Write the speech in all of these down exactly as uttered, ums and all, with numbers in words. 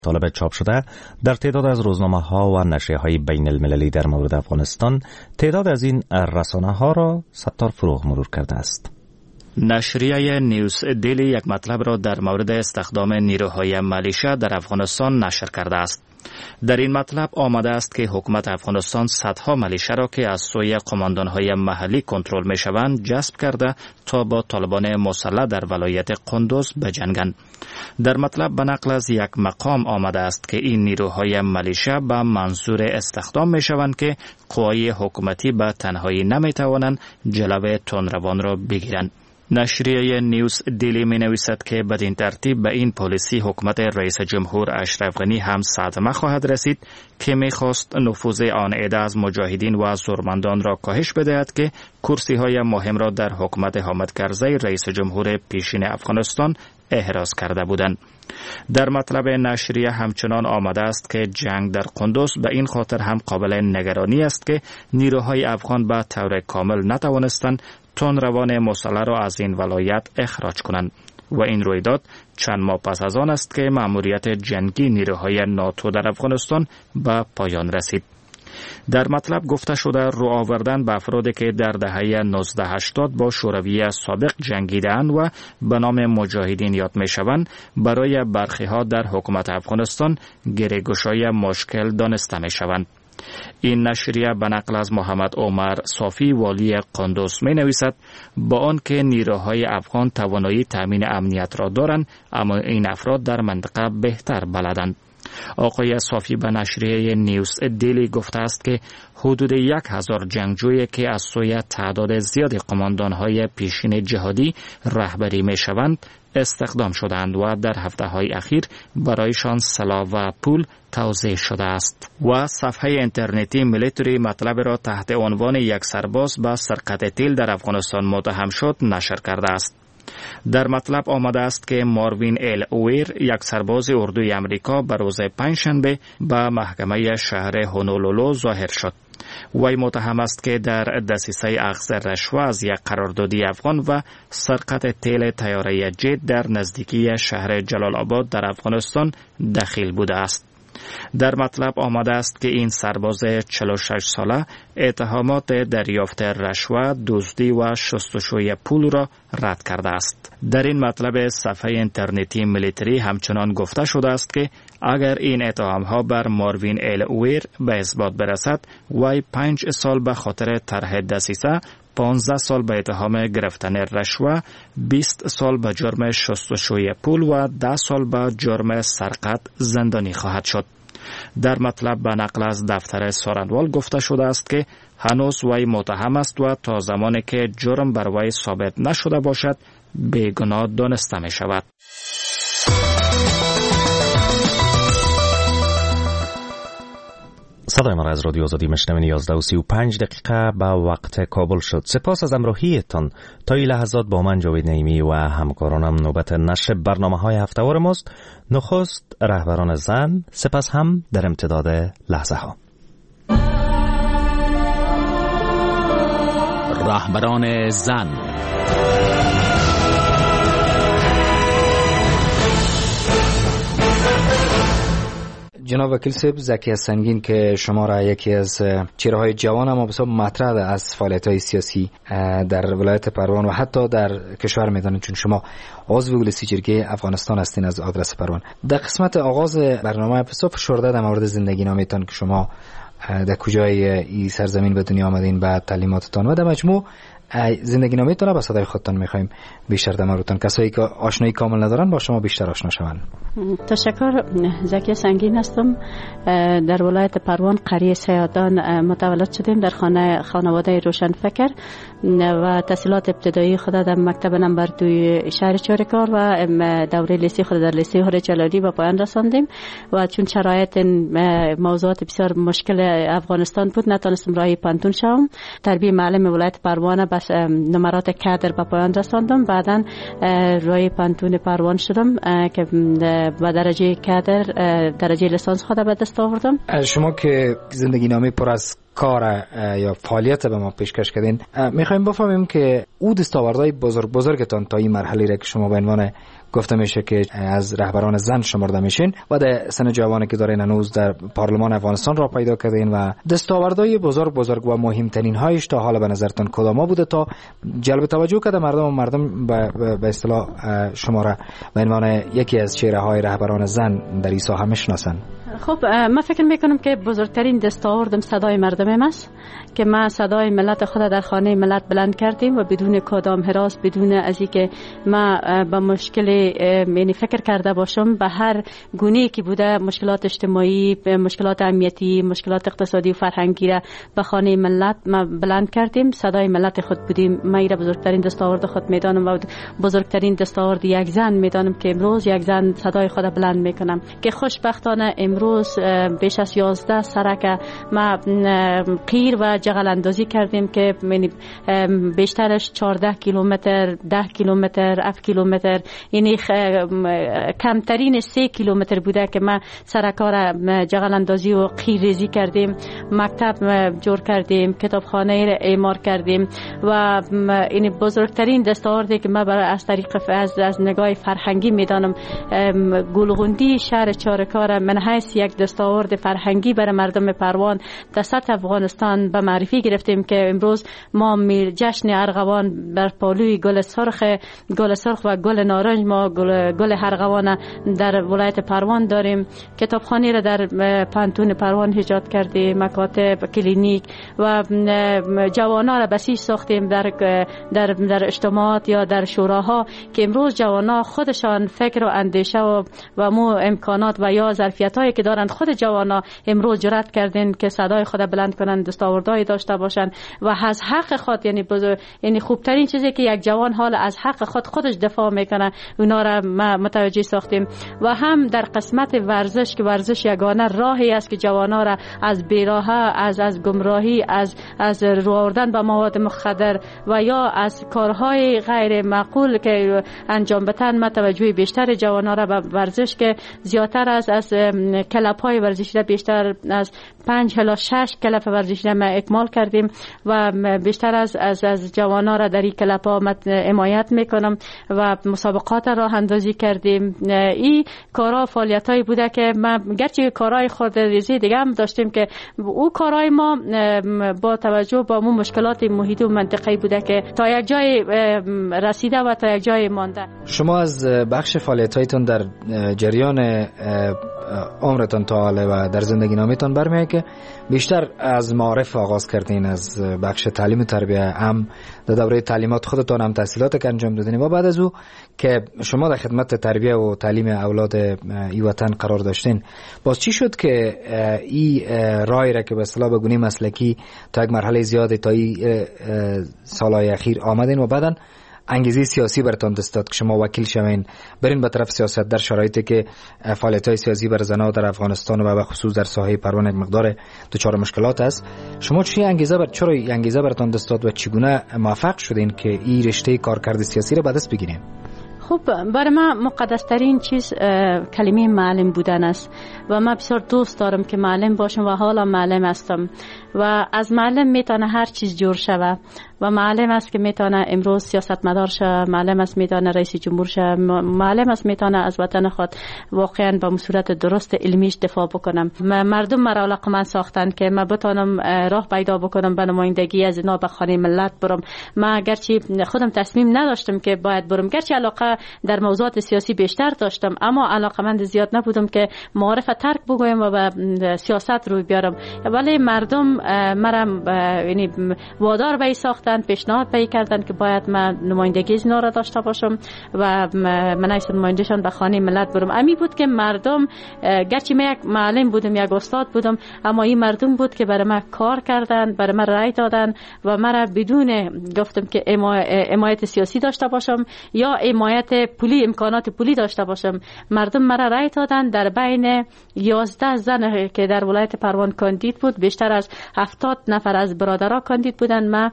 طالب چاپ شده در تعداد از روزنامه‌ها و نشریه‌های بین المللی در مورد افغانستان. تعداد از این رسانه‌ها را ستار فروغ مرور کرده است. نشریه نیوز دیلی یک مطلب را در مورد استخدام نیروهای ملیشه در افغانستان نشر کرده است. در این مطلب آمده است که حکومت افغانستان صدها ملیشه را که از سوی قماندانهای محلی کنترل می شوند جذب کرده تا با طالبان مسلح در ولایت قندوز بجنگند. در مطلب به نقل از یک مقام آمده است که این نیروهای ملیشه به منظور استخدام می شوند که قوای حکومتی به تنهایی نمی توانند جلوه تندروان را بگیرند. نشریه نیوز دیلی می نویسد که بدین ترتیب به این پالیسی حکومت رئیس جمهور اشرف غنی هم صدمه خواهد رسید که می خواست نفوذ آن عده از مجاهدین و زورمندان را کاهش بدهد که کرسی های مهم را در حکومت حامد کرزی رئیس جمهور پیشین افغانستان احراز کرده بودند. در مطلب نشریه همچنان آمده است که جنگ در قندوز به این خاطر هم قابل نگرانی است که نیروهای افغان به طور کامل نتوانستند تندروان مسلح را از این ولایت اخراج کنند و این رویداد چند ماه پس از آن است که مأموریت جنگی نیروهای ناتو در افغانستان به پایان رسید. در مطلب گفته شده رو آوردن به افرادی که در دهه نوزده هشتاد با شوروی سابق جنگیده‌اند و به نام مجاهدین یاد می‌شوند برای برخی ها در حکومت افغانستان گره‌گشایی مشکل دانسته می‌شوند. این نشریه به نقل از محمد عمر صافی والی قندوز می نویسد با آنکه نیروهای افغان توانایی تامین امنیت را دارند اما این افراد در منطقه بهتر بلدند. آقای صافی به نشریه نیوز دیلی گفته است که حدود یک هزار جنگجوی که از سوی تعداد زیاد قماندانهای پیشین جهادی رهبری می شوند استخدام شدند و در هفته های اخیر برایشان سلاح و پول توزیع شده است. و صفحه اینترنتی میلیتری مطلب را تحت عنوان یک سرباز به سرقت تیل در افغانستان متهم شد نشر کرده است. در مطلب آمده است که ماروین ال اویر یک سرباز اردوی امریکا به روز پنجشنبه به محکمه شهر هونولولو ظاهر شد. وی متهم است که در دسیسه اخذ رشوه از یک قراردادی افغان و سرقت تیل طیاره جت در نزدیکی شهر جلال آباد در افغانستان دخیل بوده است. در مطلب آمده است که این سرباز چهل و شش ساله اتهامات دریافت رشوه، دزدی و شستشوی پول را رد کرده است. در این مطلب صفحه اینترنتی میلیتری همچنان گفته شده است که اگر این اتهامها بر ماروین ال اویر به اثبات برسد، وی پنج سال به خاطر طرح دسیسه، پانزده سال به اتهام گرفتن رشوه، بیست سال به جرم شستشوی پول و ده سال به جرم سرقت زندانی خواهد شد. در مطلب به نقل از دفتر سارنوال گفته شده است که هنوز وی متهم است و تا زمانی که جرم بر وی ثابت نشده باشد بیگناه دانسته می شود. صدای ما را از رادیو آزادی میشنوید. یازده و سی و پنج دقیقه به وقت کابل شد. سپاس از همراهیتان. تا این لحظات با من جاوید نعیمی و همکارانم نوبت نشر برنامه‌های هفته‌وار ماست. نخست رهبران زن، سپس هم در امتداد لحظه ها. رهبران زن. جناب وکیل صاحب، زکیه سنگین که شما را یکی از چهره‌های جوان اما بسیار مطرح از فعالیت‌های سیاسی در ولایت پروان و حتی در کشور میدانید، چون شما عضو ولسی جرگه افغانستان هستین از آدرس پروان. در قسمت آغاز برنامه بسیار فشرده در مورد زندگی نامیتان که شما در کجای این سرزمین به دنیا آمدین، بعد تعلیماتتان و در مجموع زندگی نامیتان را به صدای خودتان میخوایم بیشتر در موردتان، کسایی که آشنایی کامل ندارن با شما بیشتر آشنا شوند. تشکر. زکیه سنگین هستم. در ولایت پروان قریه سیادان متولد شدیم در خانه خانواده روشنفکر و تحصیلات ابتدایی خود در مکتب نمبر دوی شهر چارکار و دوره لیسه خود در لیسه هر جلالی به پایان رساندیم و چون شرایط موضوعات بسیار مشکل افغانستان بود نتونستم راهی پانتون شوم. تربیت معلم ولایت پروان بس نمرات کادر به پایان رساندم. بعداً راهی پانتون پروان شدم که با درجه کادر درجه لیسانس خود به دست آوردم. شما که زندگی نامه پر از کار یا فعالیت به ما پیشکش کردین، میخوایم بفهمیم که او دستاوردهای بزرگ بزرگتان تا این مرحله را که شما به عنوان گفته میشه که از رهبران زن شمرده میشین و در سن جوانی که دارین هنوز در پارلمان افغانستان را پیدا کردین و دستاوردهای بزرگ بزرگ و مهمترین هایش تا حالا به نظرتون کدام بوده تا جلب توجه کرده مردم و مردم به اصطلاح شما را به عنوان یکی از چهره های رهبران زن در این ساحه میشناسن؟ خب من فکر میکنم که بزرگترین دستاوردم صدای مردم است که ما صدای ملت خود در خانه ملت بلند کردیم و بدون کدام هراس، بدون از اینکه ما با مشکل یعنی فکر کرده باشم به هر گونه‌ای که بوده، مشکلات اجتماعی، مشکلات امنیتی، مشکلات اقتصادی و فرهنگی را به خانه ملت ما بلند کردیم، صدای ملت خود بودیم. من این بزرگترین دستاورد خود میدانم و بزرگترین دستاورد یک زن میدانم که امروز یک زن صدای خود بلند میکنم که خوشبختانه امروز بیش از یازده سرک ما قیر و جغل اندازی کردیم که بیشترش چهارده کیلومتر، ده کیلومتر، هفت کیلومتر، یعنی کمترین سه کیلومتر بوده که ما سرک‌ها را جغل اندازی و قیر ریزی کردیم، مکتب جور کردیم، کتابخانه را اعمار کردیم و این بزرگترین دستاوردی که ما برای از طریق از, از نگاه فرهنگی میدانم گلغوندی شهر چارکار من حیث یک دستاورد فرهنگی برای مردم پروان در سطح افغانستان به معرفی گرفتیم که امروز ما جشن ارغوان بر پالوی گل سرخ گل سرخ و گل نارنج ما گل, گل ارغوان در ولایت پروان داریم. کتابخانه را در پانتون پروان ایجاد کردیم، مکاتب، کلینیک و جوانا را بسیج ساختیم در در در اجتماعات یا در شوراها که امروز جوانا خودشان فکر و اندیشه و و مو امکانات و یا ظرفیت‌هایی که دارند خود جوانا امروز جرأت کردن که صدای خود بلند کنند، دستاوردهای داشته باشند و از حق خود، یعنی بزرگ یعنی خوبترین چیزی که یک جوان حال از حق خود خودش دفاع میکنه اونا را ما متوجه ساختیم. و هم در قسمت ورزش که ورزش یگانه راهی است که جوانا را از بیراهه، از از گمراهی، از از رو آوردن به مواد مخدر و یا از کارهای غیر معقول که انجام بدن ما توجه بیشتر جوانا را به ورزش که زیاتر از از کلب‌های ورزشی را بیشتر از پنج الی شش کلب ورزشی را ما اکمال کردیم و بیشتر از از از جوانا را در این کلب‌ها حمایت میکنم و مسابقات راه اندازی کردیم. این کارا فعالیتایی بوده که ما گرچه کارهای خورده ریزی دیگه هم داشتیم که او کارهای ما با توجه با اون مشکلات محیطی و منطقه‌ای بوده که تا یک جای رسیده و تا یک جای مانده. شما از بخش فعالیتایتون در جریان عمرتان تا حالا و در زندگی نامیتان برمیاد که بیشتر از معارف آغاز کردین، از بخش تعلیم و تربیه، هم در دوره تعلیمات خودتان هم تحصیلات که انجام دادین و بعد از او که شما در خدمت تربیه و تعلیم اولاد ای وطن قرار داشتین، باز چی شد که این رای را که به اصطلاح به گونه مسلکی تا یک مرحله زیاده تا این سالهای اخیر آمدین و بعدن انگیزه سیاسی برتان دست داد که شما وکیل شوین برین به طرف سیاست در شرایطی که فعالیت‌های سیاسی بر زنان در افغانستان و به خصوص در ساحه پروان یک مقدار دچار مشکلات است؟ شما چی انگیزه بر چرا انگیزه برتان دست داد و چگونه موفق شدین که این رشته کارکرد سیاسی را به دست بگیرین؟ خب برای من مقدس ترین چیز کلمه معلم بودن است و من بسیار دوست دارم که معلم باشم و حالا معلم هستم و از معلم میتونه هر چیز جور شود و معلم است که میتونه امروز سیاستمدار شه، معلم است میتونه رئیس جمهور شه، معلم است میتونه از وطن خود واقعا با صورت درست علمیش دفاع بکنم. مردم مرا علاقمند ساختن که من بتونم راه پیدا بکنم به نمایندگی از اینا به خانه ملت برم. من گرچه خودم تصمیم نداشتم که باید برم، گرچه علاقه در موضوعات سیاسی بیشتر داشتم اما علاقمند زیاد نبودم که معارف ترک بگویم و به سیاست روی بیارم، ولی مردم مرا یعنی وادار به ساختن، پیشنهاد به کردن که باید من نمایندگی اینا را داشته باشم و من ایست نمایندهشان به خانه ملت برم. امی بود که مردم گرچه من یک معلم بودم، یک استاد بودم، اما این مردم بود که برای من کار کردن، برای من رای دادن و مرا بدون گفتم که حمایت سیاسی داشته باشم یا حمایت پولی، امکانات پولی داشته باشم، مردم مرا رای دادن. در بین یازده زن که در ولایت پروان کاندید بود، بیشتر از هفتاد نفر از برادرها کاندید بودن، ما در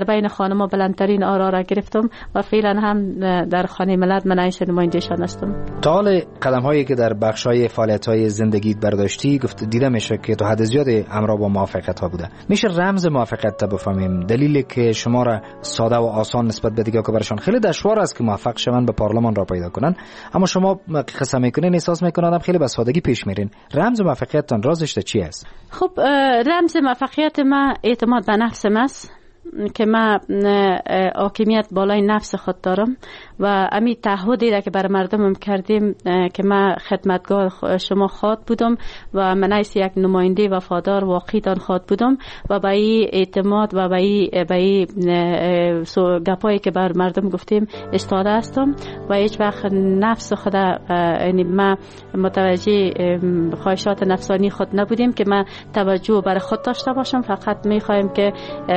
بین خانم‌ها بلندترین آرا را گرفتم و فعلا هم در خانه ملت من رئیس نمایندگیشان هستم. تا حال قدم هایی که در بخش‌های فعالیت‌های زندگیت برداشتی گفت دیده میشه که تو حد زیاد همراه با موافقت ها بوده. میشه رمز موافقت تا بفهمیم؟ دلیلی که شما را ساده و آسان نسبت به دیگه که برشان خیلی دشوار است که موفق شون به پارلمان را پیدا کنن، اما شما قسم میکنین احساس میکنن خیلی به سادگی پیش میرین. رمز موفقیتتان رازش چی است؟ خب رمز موفقیت ما اعتماد به نفسم است که ما حاکمیت بالای نفس خود دارم و امی تعهدی را که بر مردمم کردیم که ما خدمتگار شما خواد بودم و من ایست یک نماینده وفادار واقعی دان خواد بودم و به این اعتماد و به این به این گپایی که بر مردم گفتیم استاده هستم و هیچ وقت نفس خود یعنی ما متوجه خواهشات نفسانی خود نبودیم که ما توجه بر خود داشته باشم، فقط میخوایم که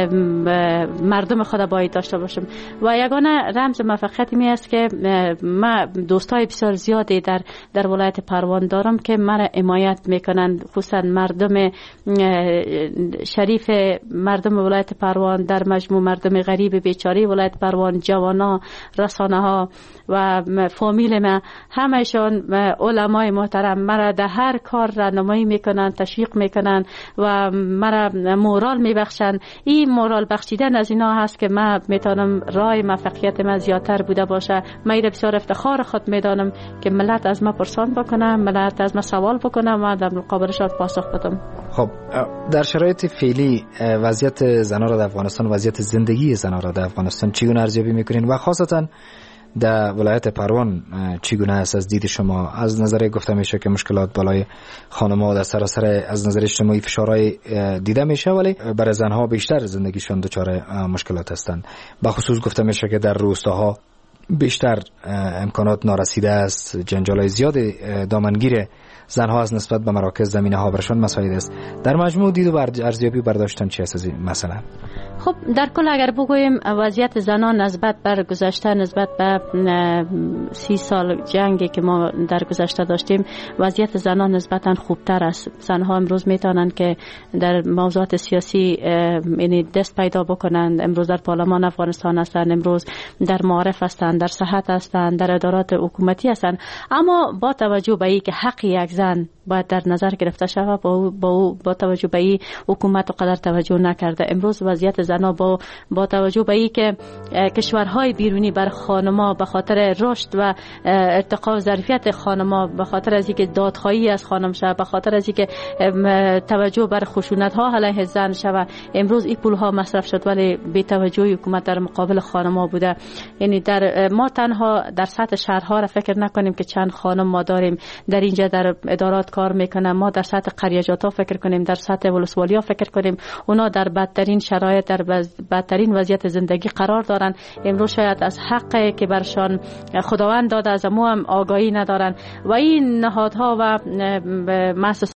مردم خود باید داشته باشم. و یگانه رمز موفقیت می است که ما دوستای بسیار زیادی در در ولایت پروان دارم که مرا حمایت میکنند، خصوصا مردم شریف مردم ولایت پروان، در مجموع مردم غریب بیچاره ولایت پروان، جوانا، رسانه ها و فامیل ما، همهشان علمای محترم مرا در هر کار راهنمایی میکنند، تشویق میکنند و مرا مورال میبخشند. این مورال بخشیدن از اینا هست که من میتونم راه موفقیت من زیادتر بوده باشه. من این بسیار افتخار خود میدانم که ملت از ما پرسان بکنم، ملت از ما سوال بکنم و در مقابلشان پاسخ بدم. خب در شرایط فعلی وضعیت زنها را در افغانستان، وضعیت زندگی زنها را در افغانستان چگونه ارزیابی میکنین و خاصتا در ولایت پروان چگونه است از دید شما؟ از نظر گفته میشه که مشکلات بالای خانم‌ها در سراسر از نظر اجتماعی فشارهای دیده میشه، ولی برای زنها بیشتر زندگیشون دچار مشکلات هستند. به خصوص گفته میشه که در روستاها بیشتر امکانات نارسیده است، جنجالای زیاد دامنگیر زنها از نسبت به مراکز زمینه ها برشان مسائل است. در مجموع دید و ارزیابی برداشتن چی است از این مسئله؟ خب در کل اگر بگوییم وضعیت زنان نسبت بر گذشته، نسبت به سی سال جنگی که ما در گذشته داشتیم، وضعیت زنان نسبتا خوبتر است. زنها امروز میتونن که در موضوعات سیاسی یعنی دست پیدا بکنند. امروز در پارلمان افغانستان هستند، امروز در معارف هستند، در صحت هستند، در ادارات حکومتی هستند. اما با توجه به اینکه حق یک زن باید در نظر گرفته شود، با با با توجه به این حکومت و قدر توجه نکرده. امروز وضعیت زنان با با توجه به این که کشورهای بیرونی بر خانم‌ها به خاطر رشد و ارتقا ظرفیت خانم‌ها، به خاطر از اینکه دادخواهی از خانم شود، به خاطر از اینکه توجه بر خشونت‌ها علیه زن شود، امروز این پول‌ها مصرف شد ولی بی توجهی حکومت در مقابل خانم‌ها بوده. یعنی در ما تنها در سطح شهرها را فکر نکنیم که چند خانم ما داریم در اینجا در ادارات کار میکنن، ما در سطح قریجات ها فکر کنیم، در سطح ولسوالی ها فکر کنیم، اونا در بدترین شرایط، در بدترین وضعیت زندگی قرار دارن. امروز شاید از حقی که برشان خداوند داده از ما هم آگاهی ندارن و این نهادها و مؤسسات